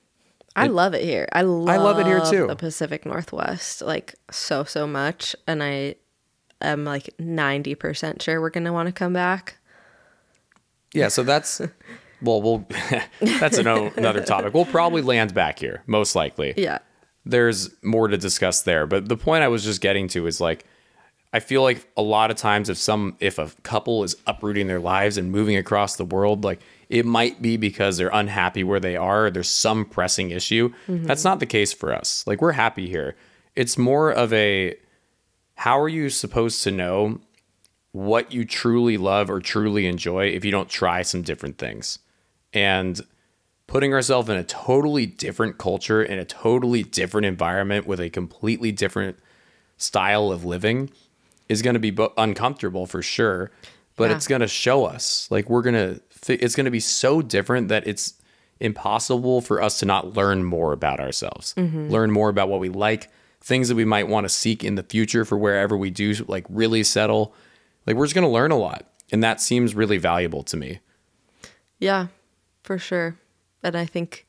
I love it here. I love it here too. the Pacific Northwest, like so much, and I am like 90% sure we're gonna want to come back. Yeah, so that's we'll that's another topic. We'll probably land back here, most likely. Yeah. There's more to discuss there, but the point I was just getting to is like I feel like a lot of times if a couple is uprooting their lives and moving across the world, like it might be because they're unhappy where they are, or there's some pressing issue. That's not the case for us. Like we're happy here. It's more of a, how are you supposed to know what you truly love or truly enjoy if you don't try some different things? And putting ourselves in a totally different culture, in a totally different environment with a completely different style of living is going to be uncomfortable for sure, but it's going to show us like it's going to be so different that it's impossible for us to not learn more about ourselves, learn more about what we like, things that we might want to seek in the future for wherever we do like really settle. Like we're just going to learn a lot. And that seems really valuable to me. Yeah, for sure. And I think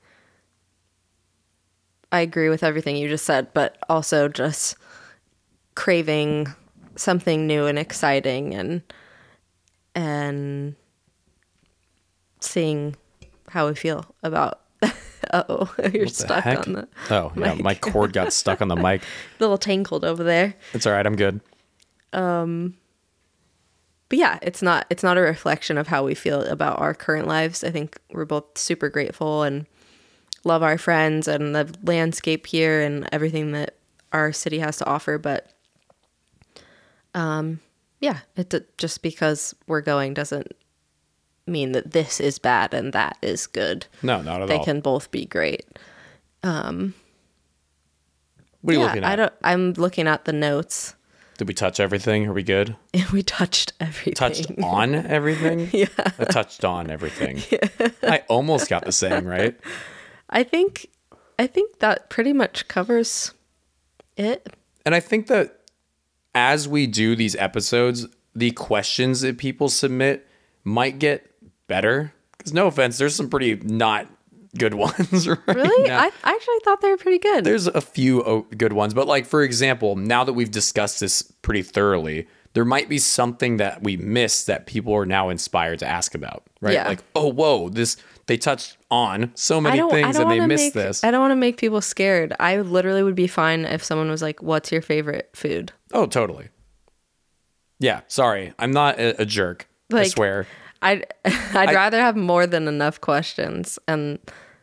I agree with everything you just said, but also just craving something new and exciting and seeing how we feel about you're stuck on the yeah, my cord got stuck on the mic. A little tangled over there. It's all right, I'm good. But yeah, it's not a reflection of how we feel about our current lives. I think we're both super grateful and love our friends and the landscape here and everything that our city has to offer, but yeah, just because we're going doesn't mean that this is bad and that is good. No, not at all. They can both be great. What are you looking at? I'm looking at the notes. Did we touch everything? Are we good? We touched everything. Touched on everything? Yeah. I touched on everything. Yeah. I almost got the saying right. I think that pretty much covers it. And I think that as we do these episodes, the questions that people submit might get better. Because no offense, there's some pretty not good ones right Really? now. I actually thought they were pretty good. There's a few good ones. But like, for example, now that we've discussed this pretty thoroughly, there might be something that we missed that people are now inspired to ask about. Right? Yeah. Like, oh, whoa, they touched on so many things and they missed this. I don't want to make people scared. I literally would be fine if someone was like, what's your favorite food? Oh, totally. Yeah, sorry. I'm not a jerk. I swear. I'd rather have more than enough questions, and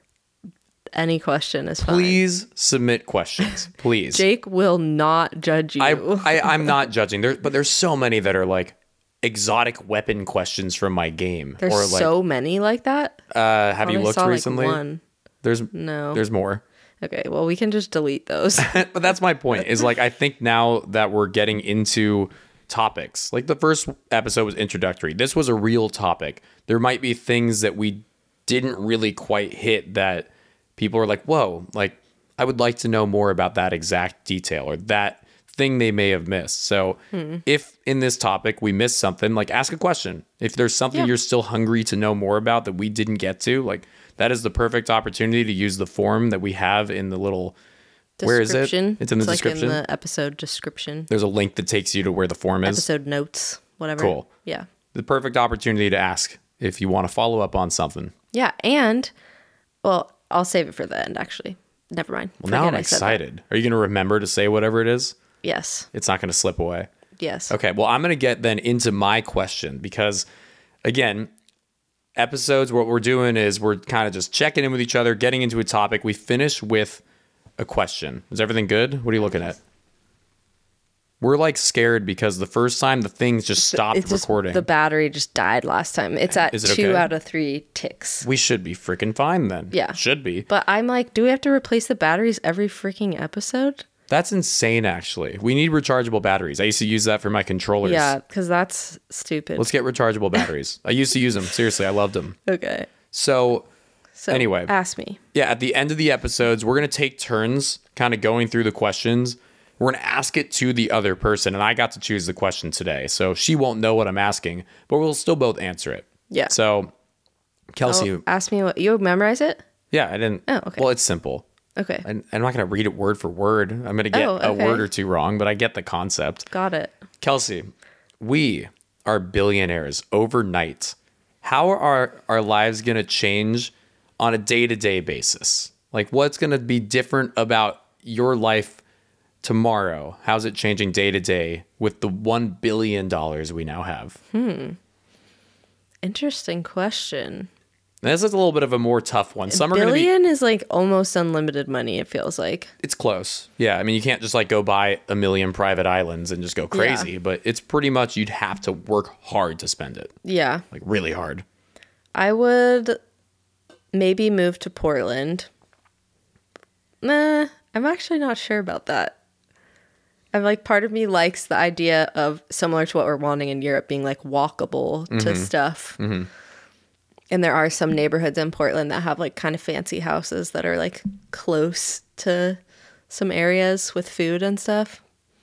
any question is fine. Please submit questions. Please. Jake will not judge you. I'm not judging. But there's so many that are like exotic weapon questions from my game. There's or like, so many like that. Have you looked recently? Like one. There's more. Okay, well, we can just delete those. But that's my point, is like, I think now that we're getting into topics, like the first episode was introductory. This was a real topic. There might be things that we didn't really quite hit that people are like, whoa, like, I would like to know more about that exact detail or that thing they may have missed. So if in this topic we missed something, like, ask a question. If there's something you're still hungry to know more about that we didn't get to, like, that is the perfect opportunity to use the form that we have in the little where is it? It's in the description. Like in the episode description. There's a link that takes you to where the form is. Episode notes, whatever. Cool. Yeah. The perfect opportunity to ask if you want to follow up on something. Yeah, and well, I'll save it for the end. Actually, never mind. Well, now I'm excited. Are you going to remember to say whatever it is? Yes. It's not going to slip away. Yes. Okay. Well, I'm going to get then into my question because, again, episodes, what we're doing is we're kind of just checking in with each other, getting into a topic. We finish with a question. Is everything good? What are you looking at? We're like scared because the first time the things just stopped recording. The battery just died last time. It's at 2 out of 3 ticks. We should be freaking fine then. Yeah. Should be. But I'm like, do we have to replace the batteries every freaking episode? That's insane, actually. We need rechargeable batteries. I used to use that for my controllers. Yeah, because that's stupid. Let's get rechargeable batteries. I used to use them. Seriously, I loved them. Okay. So anyway. Ask me. Yeah, at the end of the episodes, we're going to take turns kind of going through the questions. We're going to ask it to the other person, and I got to choose the question today. So she won't know what I'm asking, but we'll still both answer it. Yeah. So, Kelsey. Ask me what. You memorize it? Yeah, I didn't. Oh, okay. Well, it's simple. Okay. And I'm not going to read it word for word. I'm going to get a word or two wrong, but I get the concept. Got it. Kelsey, we are billionaires overnight. How are our lives going to change on a day-to-day basis? Like, what's going to be different about your life tomorrow? How's it changing day to day with the $1 billion we now have? Interesting question. This is a little bit of a more tough one. Some are going to be. Billion is like almost unlimited money, it feels like. It's close. Yeah. I mean, you can't just like go buy a million private islands and just go crazy, but it's pretty much you'd have to work hard to spend it. Yeah. Like really hard. I would maybe move to Portland. Nah, I'm actually not sure about that. I'm like, part of me likes the idea of similar to what we're wanting in Europe, being like walkable to stuff. Mm-hmm. And there are some neighborhoods in Portland that have like kind of fancy houses that are like close to some areas with food and stuff.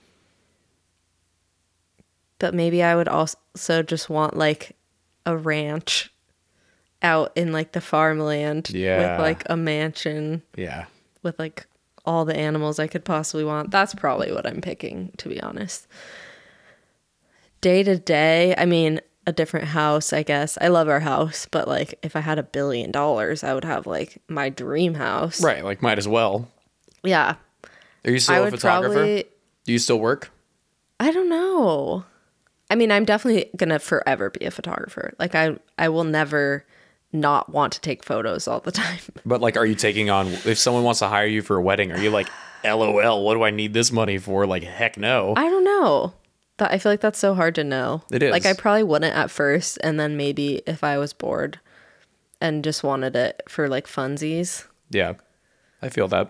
But maybe I would also just want like a ranch out in like the farmland with like a mansion. Yeah. With like all the animals I could possibly want. That's probably what I'm picking, to be honest. Day to day, I mean, a different house, I guess. I love our house, but like if I had $1 billion, I would have like my dream house. Right. Like might as well. Yeah. Are you still a photographer? Do you still work? I don't know. I mean, I'm definitely going to forever be a photographer. Like I will never not want to take photos all the time. But like, are you taking on, if someone wants to hire you for a wedding, are you like, LOL, what do I need this money for? Like, heck no. I don't know. I feel like that's so hard to know. It is. Like, I probably wouldn't at first, and then maybe if I was bored and just wanted it for like funsies. Yeah, I feel that.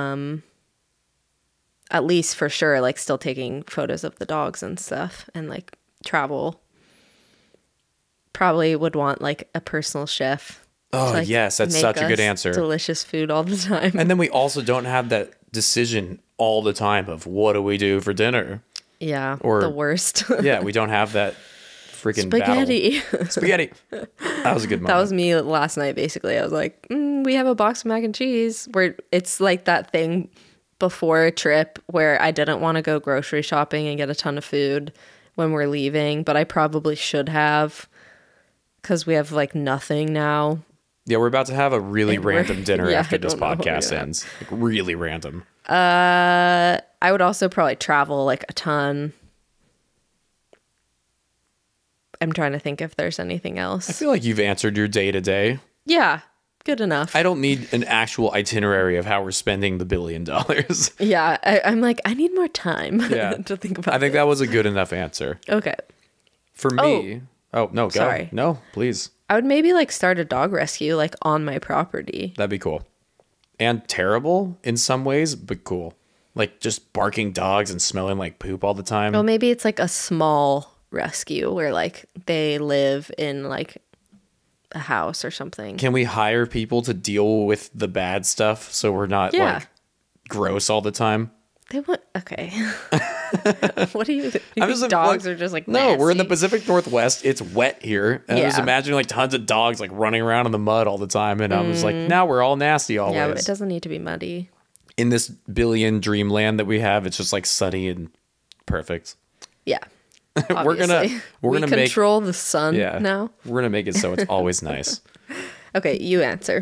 At least for sure, like still taking photos of the dogs and stuff and like travel. Probably would want like a personal chef. Oh, to, like, yes, that's such a good answer. Delicious food all the time. And then we also don't have that decision all the time of what do we do for dinner? Yeah, or the worst. Yeah, we don't have that freaking spaghetti. Spaghetti. That was a good moment. That was me last night, basically. I was like, we have a box of mac and cheese. Where it's like that thing before a trip where I didn't want to go grocery shopping and get a ton of food when we're leaving, but I probably should have because we have like nothing now. Yeah, we're about to have a really random dinner after this podcast ends. Like really random. I would also probably travel like a ton. I'm trying to think if there's anything else. I feel like you've answered your day to day. Yeah, good enough. I don't need an actual itinerary of how we're spending the $1 billion. Yeah, I'm like, I need more time to think about I think that was a good enough answer. Okay. For me, no, go. Sorry. No, please. I would maybe like start a dog rescue like on my property. That'd be cool. And terrible in some ways, but cool. Like just barking dogs and smelling like poop all the time. Well, maybe it's like a small rescue where like they live in like a house or something. Can we hire people to deal with the bad stuff so we're not like gross all the time? They want okay. What do you think? Dogs are just like no. nasty? We're in the Pacific Northwest. It's wet here, and I was Yeah. imagining like tons of dogs like running around in the mud all the time, and I was like, now we're all nasty always. Yeah, but it doesn't need to be muddy. In this billion dreamland that we have, it's just like sunny and perfect. Yeah, we're gonna control the sun now. We're gonna make it so it's always nice. Okay, you answer.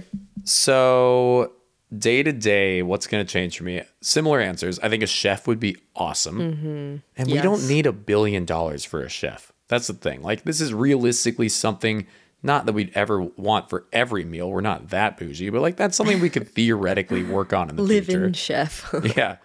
So day to day, what's going to change for me? Similar answers. I think a chef would be awesome. Mm-hmm. And we don't need $1 billion for a chef. That's the thing. Like, this is realistically something, not that we'd ever want for every meal. We're not that bougie, but like, that's something we could theoretically work on in the future. Live-in chef. Yeah.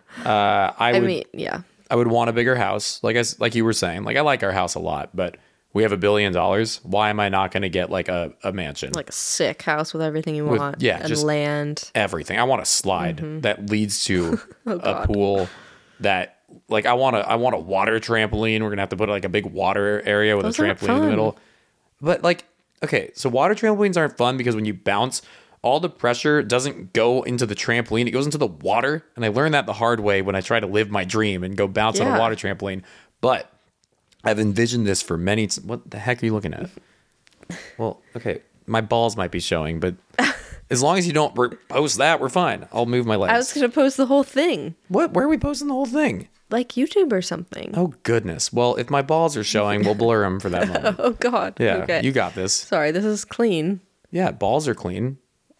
I would want a bigger house. Like you were saying, like, I like our house a lot, but we have $1 billion. Why am I not going to get like a mansion? Like a sick house with everything you want. And just land. Everything. I want a slide that leads to a pool that like I want a water trampoline. We're going to have to put like a big water area with a trampoline in the middle. But like, okay, so water trampolines aren't fun because when you bounce, all the pressure doesn't go into the trampoline. It goes into the water. And I learned that the hard way when I try to live my dream and go bounce on a water trampoline. But I've envisioned this for what the heck are you looking at? Well, okay, my balls might be showing, but As long as you don't post that, we're fine. I'll move my legs. I was going to post the whole thing. What? Where are we posting the whole thing? Like YouTube or something. Oh, goodness. Well, if my balls are showing, we'll blur them for that moment. Oh, God. Yeah, Okay. you got this. Sorry, this is clean. Yeah, balls are clean.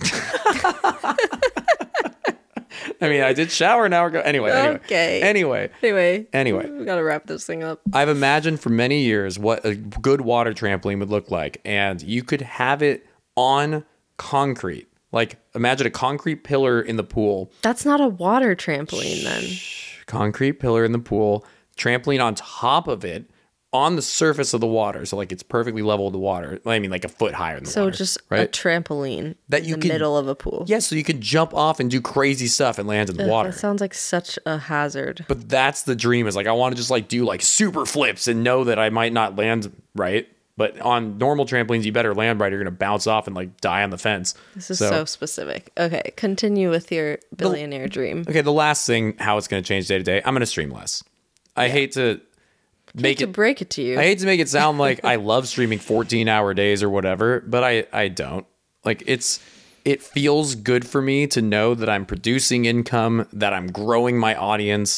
I mean, I did shower, now we're going. Anyway. Okay. Anyway. We got to wrap this thing up. I've imagined for many years what a good water trampoline would look like. And you could have it on concrete. Like, imagine a concrete pillar in the pool. That's not a water trampoline then. Concrete pillar in the pool, trampoline on top of it, on the surface of the water. So, like, it's perfectly level with the water. I mean, like a foot higher than the water. So just right? a trampoline that you in the middle of a pool. Yeah, so you can jump off and do crazy stuff and land in the water. That sounds like such a hazard. But that's the dream, is like, I want to just like do like super flips and know that I might not land right. But on normal trampolines, you better land right. You're going to bounce off and like die on the fence. This is so specific. Okay, continue with your billionaire dream. Okay, the last thing, how it's going to change day to day. I'm going to stream less. I hate to break it to you. I hate to make it sound like I love streaming 14-hour days or whatever, but I don't. Like, it feels good for me to know that I'm producing income, that I'm growing my audience.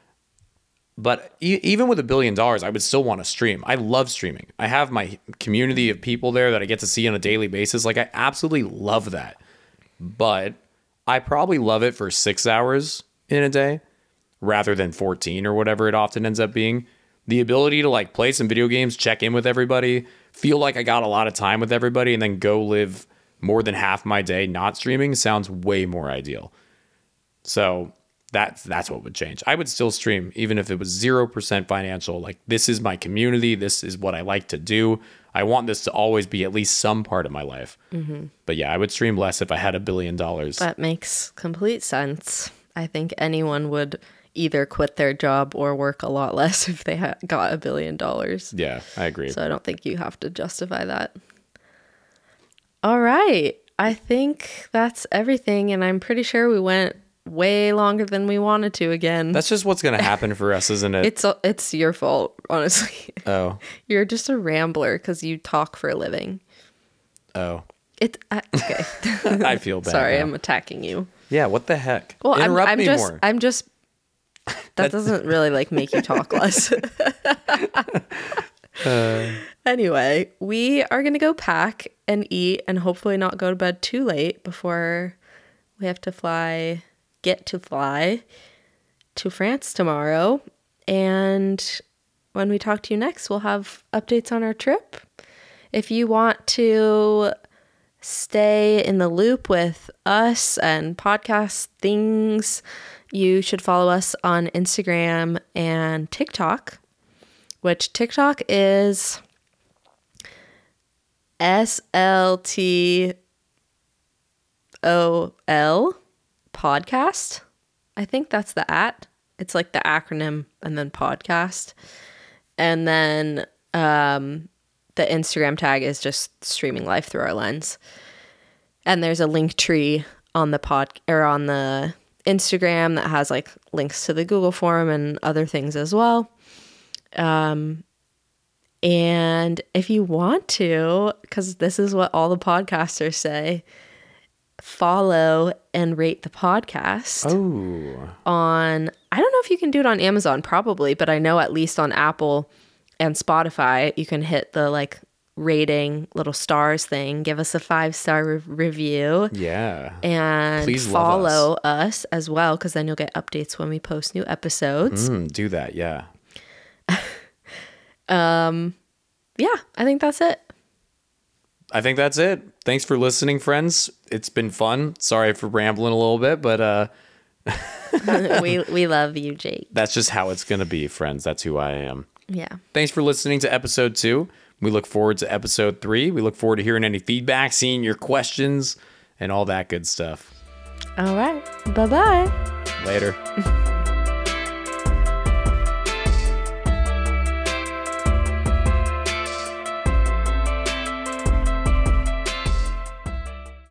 But even with $1 billion, I would still want to stream. I love streaming. I have my community of people there that I get to see on a daily basis. Like, I absolutely love that. But I probably love it for 6 hours in a day rather than 14 or whatever it often ends up being. The ability to like play some video games, check in with everybody, feel like I got a lot of time with everybody, and then go live more than half my day not streaming sounds way more ideal. So that's what would change. I would still stream even if it was 0% financial. Like, this is my community. This is what I like to do. I want this to always be at least some part of my life. Mm-hmm. But yeah, I would stream less if I had $1 billion. That makes complete sense. I think anyone would either quit their job or work a lot less if they got $1 billion. Yeah, I agree. So I don't think you have to justify that. All right. I think that's everything. And I'm pretty sure we went way longer than we wanted to again. That's just what's going to happen for us, isn't it? It's your fault, honestly. Oh. You're just a rambler because you talk for a living. Oh. Okay. I feel bad. Sorry, now. I'm attacking you. Yeah, what the heck? Well, Interrupt me more. I'm just that doesn't really like make you talk less. Anyway, we are going to go pack and eat and hopefully not go to bed too late before we have to get to fly to France tomorrow. And when we talk to you next, we'll have updates on our trip. If you want to stay in the loop with us and podcast things, you should follow us on Instagram and TikTok, which TikTok is SLTOL podcast. I think that's the @ It's like the acronym and then podcast. And then the Instagram tag is just streaming life through our lens. And there's a link tree on the on the Instagram that has like links to the Google form and other things as well. And if you want to, because this is what all the podcasters say, follow and rate the podcast. Oh. I don't know if you can do it on Amazon, probably, but I know at least on Apple and Spotify, you can hit the like rating little stars thing, give us a 5-star review. Yeah. And please follow us as well, because then you'll get updates when we post new episodes. Do that, yeah. Yeah, I think that's it. I think that's it. Thanks for listening, friends. It's been fun. Sorry for rambling a little bit, but we love you, Jake. that's just how it's going to be, friends. That's who I am. Yeah. Thanks for listening to episode 2. We look forward to episode 3. We look forward to hearing any feedback, seeing your questions, and all that good stuff. All right. Bye-bye. Later.